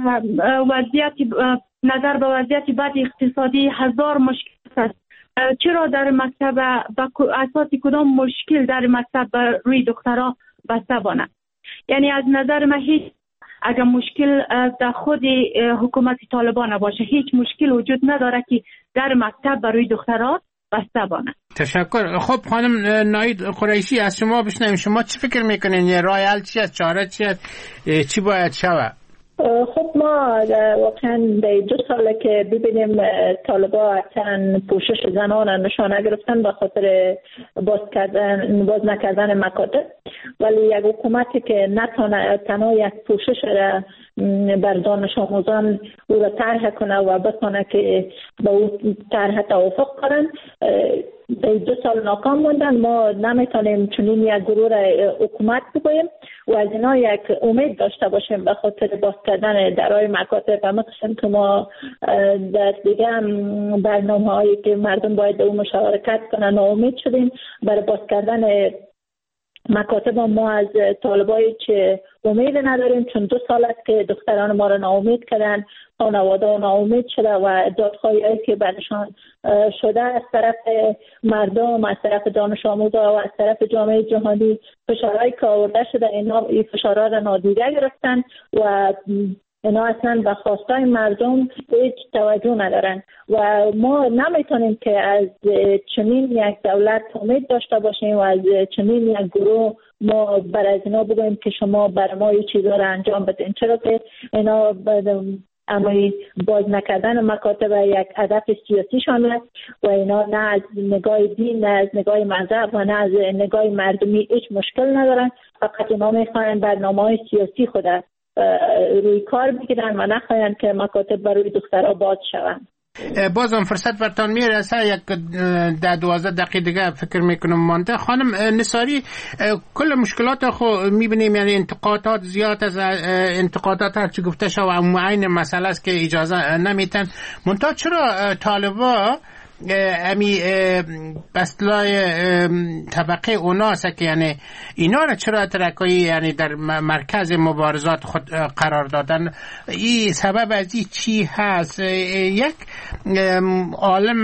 وضعیت نظر به وضعیت بد اقتصادی، هزار مشکل است. چرا در مکتب با اساس کدام مشکل در مکتب روی دخترها بسته بانه؟ یعنی از نظر من هیچ اگر مشکل در خود حکومت طالبان باشه، هیچ مشکل وجود نداره که در مکتب برای دخترها بسته بانه. تشکر. خب خانم ناید قریشی، از شما بشنویم. شما چی فکر میکنین؟ راه حل چی است؟ چاره چی است؟ چی باید شود؟ خب ما واقعا در دو ساله که ببینیم طالبا اصلا پوشش زنان نشانه گرفتن به خاطر باز کردن باز نکردن مکاتب، ولی یک حکومتی که نتونه تنها یک پوشش را بر دانش آموزان او را طرح کنه و بتونه که با او طرح توافق کنن، در دو سال ناکام موندن. ما نمیتونیم چنین یک گروه را حکومت بگوییم و از اینا یک امید داشته باشیم به خاطر باز کردن درهای مکاتب. و مثلا که ما در دیگه برنامه هایی که مردم باید در اون مشارکت کنن ناامید شدیم برای باز کردن مکاتب. ما از طالبایی که امید نداریم، چون دو سال است که دختران ما را ناامید کردن، خانواده ناامید شده و دادخواهی که برشان شده از طرف مردم، از طرف دانش آموزا و از طرف جامعه جهانی فشارهایی که آورده شده، اینا این فشارها را نادیده گرفتن و اینا اصلا به خواستای مردم هیچ توجه ندارن و ما نمیتونیم که از چنین یک دولت امید داشته باشیم و از چنین یک گروه ما بر از اینا بگوییم که شما بر ما این چیزا را انجام بدین، چرا که اینا اما باز نکردن مکاتب یک هدف سیاسی شان است و اینا نه از نگاه دین، نه از نگاه مذهب و نه از نگاه مردمی هیچ مشکل ندارن. فقط اینا میخواین برنامه‌های سیاسی خود روی کار بگیرن و نخواین که مکاتب برای دخترها باز شوند. بازم فرصت برتان میرسه، یک ده دوازده دقیقه دیگه فکر میکنم مانده. خانم نثاری، کل مشکلات خو میبینیم، یعنی انتقادات زیاد از انتقادات هرچی گفته شد و معین مسئله است که اجازه نمیتن. منتها چرا طالبا امی بسلای طبقه اوناست که یعنی اینا را چرا ترکایی یعنی در مرکز مبارزات خود قرار دادن؟ این سبب از این چی هست؟ یک عالم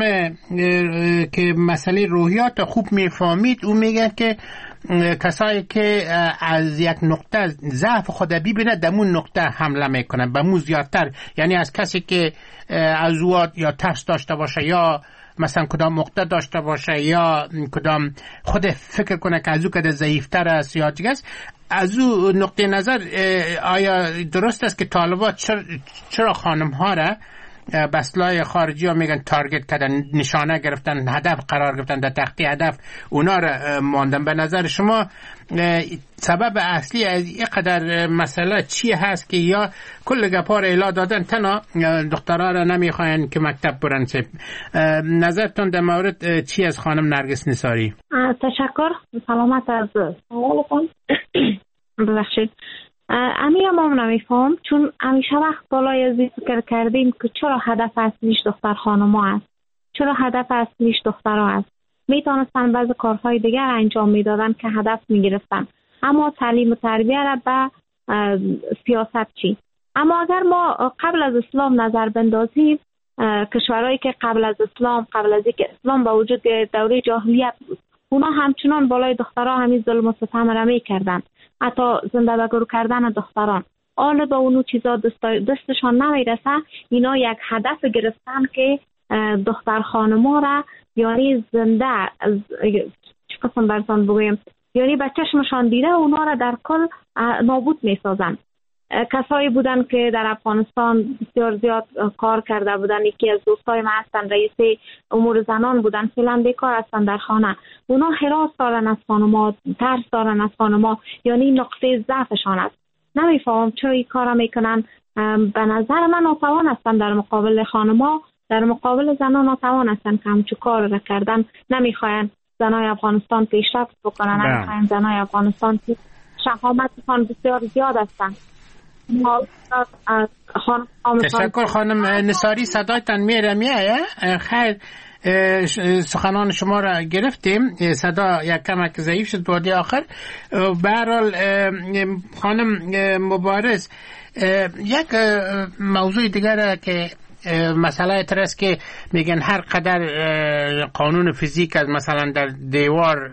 که مسئله روحیات خوب میفهمید او میگه که کسایی که از یک نقطه ضعف خود ببینه دمون نقطه حمله میکنن به مو زیادتر، یعنی از کسی که از او یا ترس داشته باشه یا مثلا کدام مقطع داشته باشه یا کدام خود فکر کنه که از او کده ضعیفتر است یا دیگه است، از او نقطه نظر آیا درست است که طالبات چرا, چرا خانم ها را بسلای خارجی ها میگن تارگت کردن، نشانه گرفتن، هدف قرار گرفتن، در تختی هدف اونا را ماندن؟ به نظر شما سبب اصلی از این قدر مسئله چی هست که یا کل گپار اعلا دادن تنها دخترها را نمیخواین که مکتب برن؟ نظرتون در مورد چی از خانم نرگس نثاری؟ تشکر. سلامت از سوالتون. ببخشید امیر ما نمیفهم، چون همیشه وقت بالای از فکر کردیم که چرا هدف اصلیش دختر خانم ها است، چرا هدف اصلیش دختر ها است. میتونستن بعض کارهای دیگر انجام میدادن که هدف میگرفتن، اما تعلیم و تربیه را به سیاست چی. اما اگر ما قبل از اسلام نظر بندازیم، کشورهایی که قبل از اسلام قبل از اینکه اسلام با وجود دوره جاهلیت بود، اونا همچنان بالای دخترها همین ظلم و ستم را میکردن، حتی زنده بگرو کردن دختران. حالا به اونو چیزا دست دستشان نمیرسه، اینا یک هدف گرفتن که دختر خانما را یعنی زنده از چه قسم برسان بگویم، یعنی به چشمشان دیده اونا را در کل نابود میسازن. کسایی بودن که در افغانستان بسیار زیاد کار کرده بودن، یکی از دوستای من هستن رئیس امور زنان بودن، فعلا بیکار هستن در خانه. اونا هراس دارن از خانما، ترس دارن از خانما، یعنی نقطه ضعفشان است. نمیفهم چرا این کارا میکنن. به نظر من ناتوان هستن در مقابل خانما، در مقابل زنان ناتوان هستن که همچون کار را کردن نمیخواین. زنای افغانستان پیشرفت بکنن. همین زنای افغانستان که شهامتشان بسیار زیاد هستند. تشکر خانم نصاری، صدایتان میره میایه. خیر، سخنان شما را گرفتیم، صدا یک کمک ضعیف شد بعد آخر. به هر حال خانم مبارز، یک موضوع دیگر که مسئله ترست که میگن هر قدر قانون فیزیک از مثلا در دیوار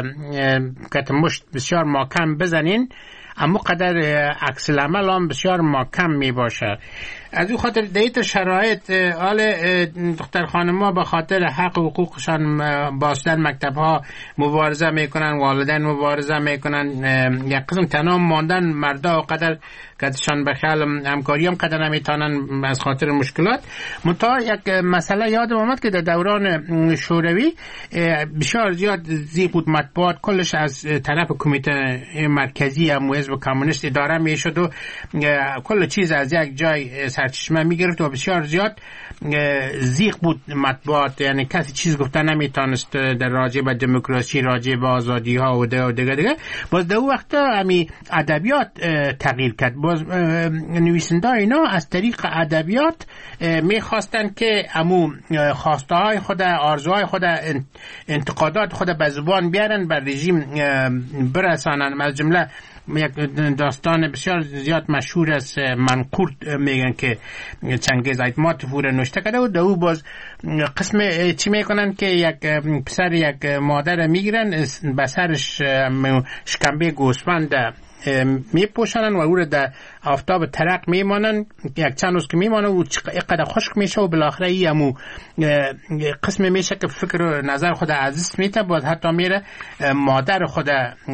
که مشت بسیار محکم بزنین، اما قدر عکس العمل هم بسیار محکم می باشه. از او خاطر دیت شرایط آل دختر خانم‌ها به خاطر حق و حقوقشان باشدن مکتب ها مبارزه میکنن، والدین مبارزه میکنن، یک قسم تنها ماندن مردا و قدر کدشان به خیال همکاری هم قدر نمیتونن از خاطر مشکلات. منتها یک مسئله یادم آمد که در دوران شوروی بسیار زیاد زیق بود، مطبوعات کلش از طرف کمیته مرکزی هم حزب کمونیست اداره میشد و کل چیز از یک جای سرچشمه میگرفت و بسیار زیاد زیق بود مطبوعات، یعنی کسی چیز گفته نمیتونست در راجع به دموکراسی، راجع به آزادی ها و دیگه دیگه دیگه. باز در اون وقت همی ادبیات تغییر کرد. باز نویسنده اینا از طریق ادبیات میخواستن که امو خواسته های خود، آرزوهای خود، انتقادات خود به زبان بیارن، بر رژیم برسانن. از جمله یک داستان بسیار زیاد مشهور است، منقورت میگن که چنگیز ایتماتپور نوشته کرده و دو باز قسم چی میکنن که یک پسر یک مادر میگیرن، به سرش شکمبه گوسفند میپوشنن و او رو در آفتاب ترق میمانن. یک چند روز که میمانه و اینقدر خشک میشه و بالاخره ایمو قسم میشه که فکر و نظر خود عزیز میته، باز حتی میره مادر خود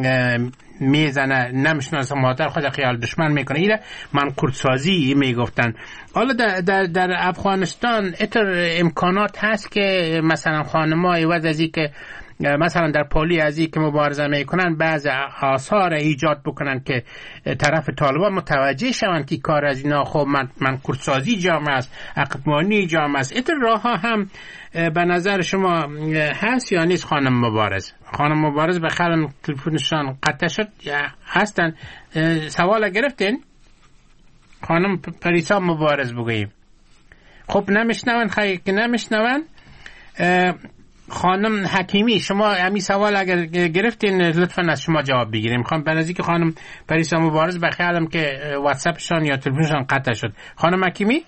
میزنه، نمیشناسه مادر خود خیال دشمن میکنه. ایره منقورت سازی میگفتن. حالا در, در, در افغانستان اتر امکانات هست که مثلا خانم‌ها عوض از این که مثلا در پالی از این که مبارزه میکنن بعض آثار ایجاد بکنن که طرف طالبان متوجه شوند که کار از اینا خب منقورت سازی جامعه است، عقب‌مانی جامعه است. اتر راه ها هم به نظر شما هست یا نیست خانم مبارز؟ خانم مبارز به خیال تلفنشان قطع شد یا هستن؟ سوال گرفتین؟ خانم پریسا مبارز بگوییم. خب نمیشنون، خیلی که نمیشنون. خانم حکیمی، شما همین سوال اگر گرفتین لطفاً از شما جواب بگیریم. خانم بنازی که خانم پریسا مبارز به خیالم که واتساپشان یا تلفنشان قطع شد. خانم حکیمی؟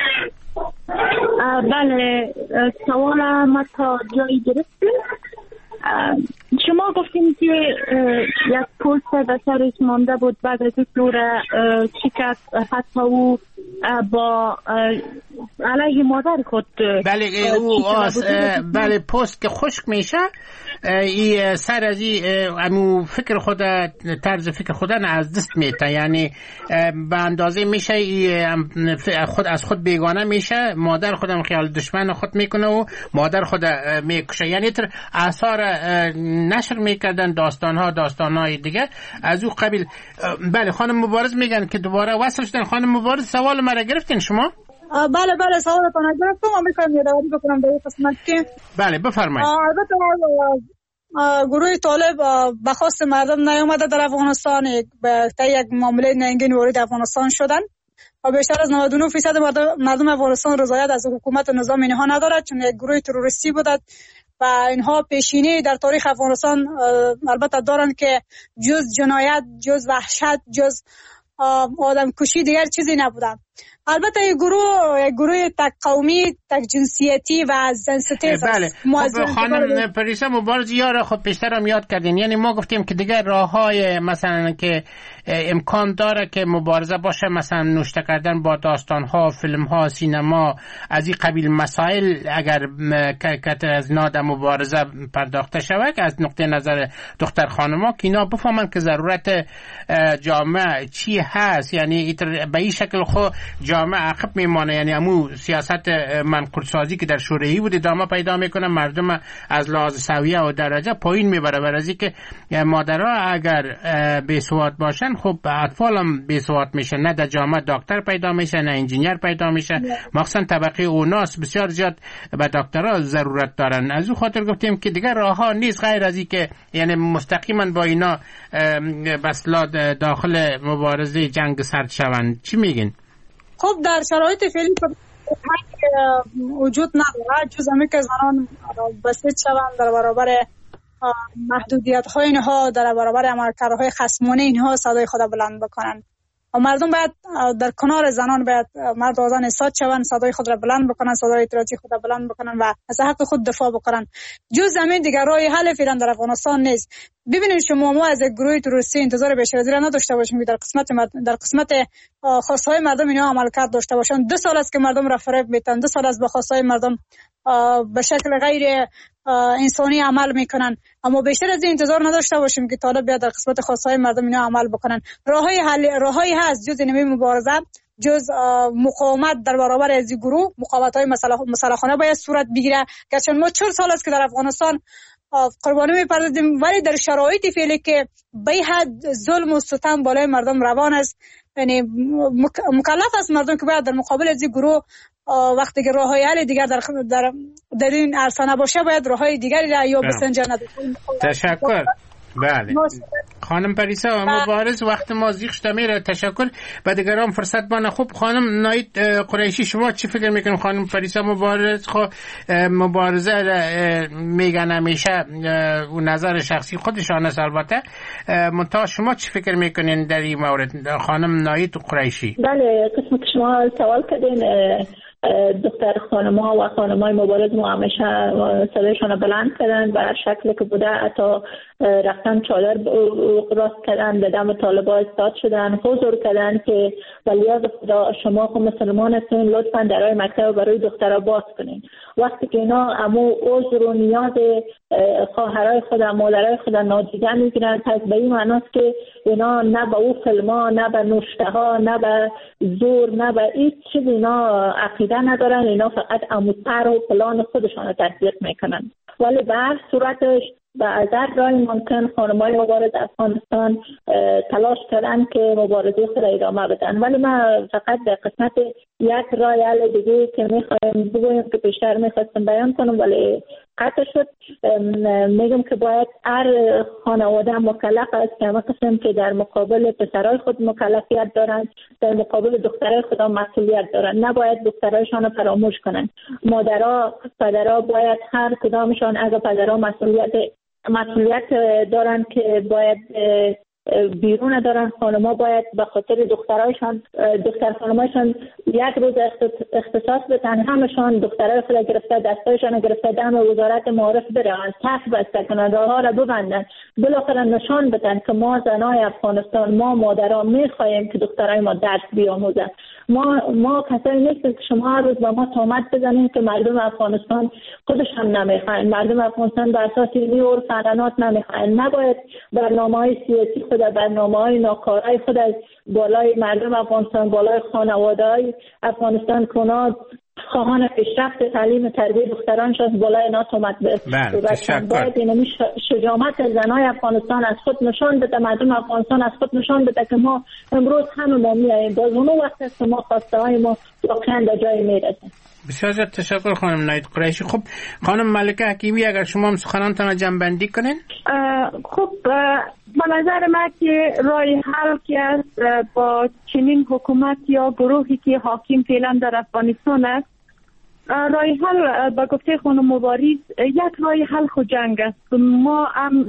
بله، سوال ما تا جایی گرفتیم. شما گفتیم که یک پوست به سرش مانده بود، بعد از دور شکست، حتی او با علیه مادر خود. بله او آس بله پوست که خشک میشه، ای سر از این فکر خود، طرز فکر خود از دست میته، یعنی به اندازه میشه خود از خود بیگانه میشه، مادر خودم خیال دشمن خود میکنه و مادر خود میکشه. یعنی تر اثار نشر میکردن داستان ها داستان های دیگه از او قبیل. بله خانم مبارز میگن که دوباره وصل شدن. خانم مبارز سوال مرا گرفتین شما؟ بله بله سوالتون گرفتم و میخوام یادآوری بکنم در این قسمت که بله بفرمایید. البته گروه طالب به خواست مردم نیامده در افغانستان، تا یک معامله ننگین وارد افغانستان شدن و بیشتر از نود و نه درصد مردم افغانستان رضایت از حکومت و نظام اینها ندارد، چون یک گروه تروریستی بودند و اینها پیشینه در تاریخ افغانستان البته دارند که جز جنایت، جز وحشت، جز آدم کشی دیگر چیزی نبودن. البته این گروه یک گروه تک قومی، تک جنسیتی و سنسیتیو است. بله خب خانم پریسا مبارز یاره خب پیشتر هم یاد کردین، یعنی ما گفتیم که دیگر راه های مثلا که امکان داره که مبارزه باشه، مثلا نوشته کردن با داستان ها، فیلم ها، سینما، از این قبیل مسائل اگر که از ناد مبارزه پرداخته شود از نقطه نظر دختر خانما که اینا بفهمن که ضرورت جامعه چی هست. یعنی به این شکل خود جامعه عقب میمانه، یعنی امو سیاست منقول سازی که در شوروی بود ادامه پیدا میکنه، مردم از لحاظ سویه و درجه پایین میبره. برای که مادرها اگر بیسواد باشن خب اطفال هم بیسواد میشن، نه در جامعه دکتر پیدا میشه نه انجینیر پیدا میشه، مخصوصا طبقه اوناس بسیار زیاد به دکترها ضرورت دارن. از او خاطر گفتیم که دیگر راه ها نیست غیر از این که یعنی مستقیما با اینا بسلا داخل مبارزه جنگ سرد شوند. چی میگین؟ خب در شرایط فعلی وجود نداره جز همین که زنان بسیط شوند در برابر محدودیت های اینها، در برابر عملکردهای خصمانه اینها صدای خود بلند بکنن. و مردم باید در کنار زنان باید مرد و زن ایستاد شوند، صدای خود را بلند بکنن، صدای اعتراضی خود را بلند بکنن و از حق خود دفاع بکنن. جز همین دیگر راه حل فعلا در افغانستان نیست. ببینید شما ما از گروه تروریستی انتظار بیشتر از این نداشته باشیم که در قسمت در قسمت خواستهای مردم اینا عملکرد داشته باشن. دو سال است که مردم را فریب میتن، دو سال است به خواستهای مردم به شکل غیر انسانی عمل میکنن، اما بیشتر از این انتظار نداشته باشیم که طالب بیاد در قسمت خواستهای مردم اینا عمل بکنن. راههای حل راههایی هست جز این مبارزه، جز مقاومت در برابر از این گروه. مقاومت‌های مسلحانه باید صورت بگیره. گرچه ما چهل سال است که در افغانستان قربانی می‌پردازیم، ولی در شرایط فعلی که به حد ظلم و ستم بالای مردم روان است، یعنی مکلف است مردم که باید در مقابل از این گروه وقتی که راههای حل دیگر در در در این عرصه نباشه باید راههای دیگری را یا بسنجانه. تشکر. بله خانم پریسا مبارز، وقت ما زیغ شده میره. تشکر. و دیگران فرصت بانه. خوب خانم ناید قریشی شما چی فکر میکنیم؟ خانم پریسا مبارز خب مبارزه میگن همیشه و نظر شخصی خودشان است البته، منتها شما چی فکر میکنین در این مورد؟ خانم ناید قریشی. بله قسم که شما سوال کردین دختر خانم‌ها و خانم‌های مبارز ما همیشه صدایشان بلند کردن به هر شکلی که بوده، حتی رفتن چادر راست کردن، به دم طالبا استاد شدن، حضور کردن که ولیعهد خدا شما خود مسلمان هستین لطفاً درهای مکتب برای دخترها باز کنین. وقتی که اینا امو عذر و نیاز خواهرای خود مادرای خود نادیده میگیرن، پس به این معناست که اینا نه به او فیلم‌ها، نه به نوشته‌ها، نه به زور، نه به هیچ چیز اینا عقیده ندارن. اینا فقط اموتر و پلان خودشان رو تطبیق میکنن. ولی به هر صورتش به هر راه ممکن خانم‌های مبارز افغانستان تلاش کردن که مبارزه خود ادامه بدن. ولی من فقط به قسمت یک راه حل دیگه که میخوایم بگویم که بیشتر میخواستم بیان کنم ولی قطع شد، میگم که باید هر خانواده مکلف است که همه قسم که در مقابل پسرای خود مکلفیت دارن، در مقابل دخترای خود مسئولیت دارن. نباید دخترایشان رو فراموش کنن. مادرها، پدرها باید هر کدامشان اگر پدرها مسئولیت مسئولیت دارن که باید بیرون دارن، خانم‌ها باید به خاطر دخترایشان دختر خانمایشان یک روز اختصاص بدن، همشان دخترای خود گرفته دستایشان گرفته دم وزارت معارف برن، صف بسته کنن، راه‌ها را ببندن، بالاخره نشان بدن که ما زنای افغانستان، ما مادرها می‌خوایم که دخترای ما درس بیاموزن. ما ما کسایی نیستیم که شما هر روز با ما تهمت بزنید که مردم افغانستان خودشان نمیخواین، مردم افغانستان بر اساس دینی و فرهنگات نمیخواین. نباید برنامه‌های سیاسی خود، برنامه‌های ناکارای خود از بالای مردم افغانستان، بالای خانواده‌های افغانستان کناد خواهان پیشرفت تعلیم تربیت دخترانشان بالای اینا تهمت بزنند. باید اینمی شجاعت زنای افغانستان از خود نشان بده، مردم افغانستان از خود نشان بده که ما امروز همه ما میاییم، باز اون وقت است که ما خواسته های ما واقعا به جای میرسه. بسیار زیاد تشکر خانم ناید قریشی. خب خانم ملکه حکیمی اگر شما هم سخنانتان را جمع‌بندی کنین. خب به نظر من که راه حل که است با چنین حکومت یا گروهی که حاکم فعلا در افغانستان است، راه حل با گفته خانم مبارز یک راه حل خود جنگ است. ما هم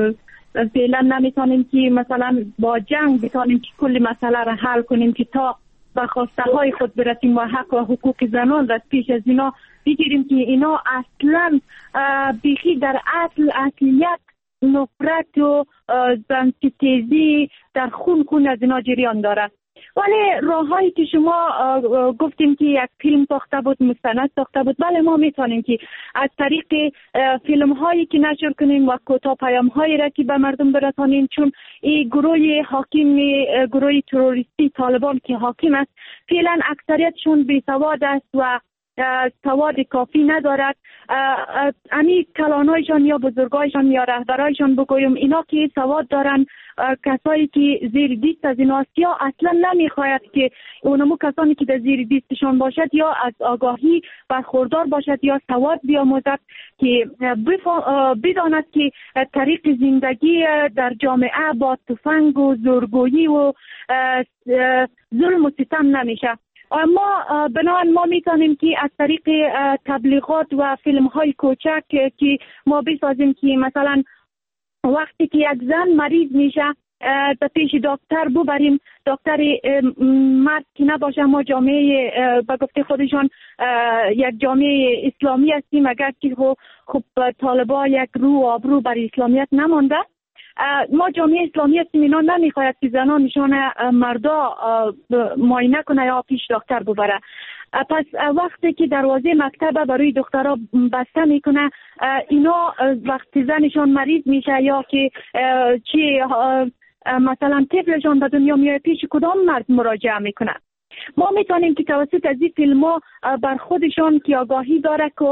فعلا نمیتونیم که مثلا با جنگ بتونیم که کل مسئله را حل کنیم که تا به خواسته های خود برسیم و حق و حقوق زنان را پیش از اینا بگیریم که اینا اصلا بیخی در اصل اصلیت نفرت و زنستیزی در خون خون از اینا جریان داره. ولی راههایی که شما گفتیم که یک فیلم ساخته بود، مستند ساخته بود، بله ما میتونیم که از طریق فیلم هایی که نشر کنیم و کوتاه پیام هایی را که به مردم برسانیم، چون این گروه حاکم، گروه تروریستی طالبان که حاکم است، فعلا اکثریتشون بی سواد است و سواد کافی ندارد. امی کلانایشان یا بزرگایشان یا رهبرایشان بگویم اینا که سواد دارن، کسایی که زیر دیست از ایناست یا اصلا نمیخواید که اونمو کسانی که در زیر دیستشان باشد یا از آگاهی برخوردار باشد یا سواد بیاموزد که بداند که طریق زندگی در جامعه با تفنگ و زورگویی و ظلم و ستم نمیشه. ما بنابراین ما میتونیم که از طریق تبلیغات و فیلم های کوچک که ما بسازیم که مثلا وقتی که یک زن مریض میشه در پیش دکتر ببریم، دکتر مرد که نباشه، ما جامعه به گفته خودشان یک جامعه اسلامی هستیم، اگر که خب طالبا یک رو آبرو بر اسلامیت نمانده، ما جامعه اسلامی هستیم، اینا نمیخواید که زنان نشان مردا معاینه کنه یا پیش دکتر ببره. پس وقتی که دروازه مکتب برای دخترها بسته میکنه، اینا وقتی زنشان مریض میشه یا که چی مثلا طفلشان به دنیا میاد، پیش کدام مرد مراجعه میکنه؟ ما میتونیم که توسط از این فیلم ها بر خودشان که آگاهی داره که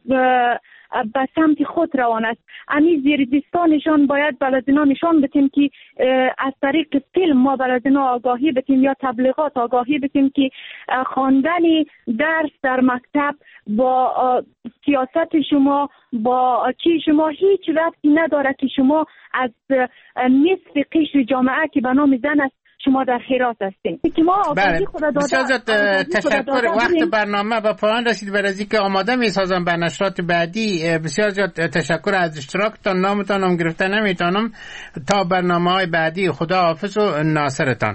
به سمت خود روان است، امی زیردستانشان باید بلدنا نشان بدیم که از طریق فیلم ما بلدنا آگاهی بدیم یا تبلیغات آگاهی بدیم که خواندن درس در مکتب با سیاست شما، با چی شما هیچ ربطی نداره که شما از نصف قشر جامعه که به نام زن است شما در حراس هستین. بله، بسیار زیاد تشکر. وقت برنامه به پایان رسید. برای اینکه آماده میسازم بر نشرات بعدی، بسیار زیاد تشکر از اشتراکتان. نامتانم گرفته نمیتونم. تا برنامه های بعدی، خدا حافظ و ناصرتان.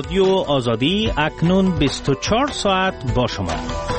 رادیو آزادی اکنون بیست و چهار ساعت با شما.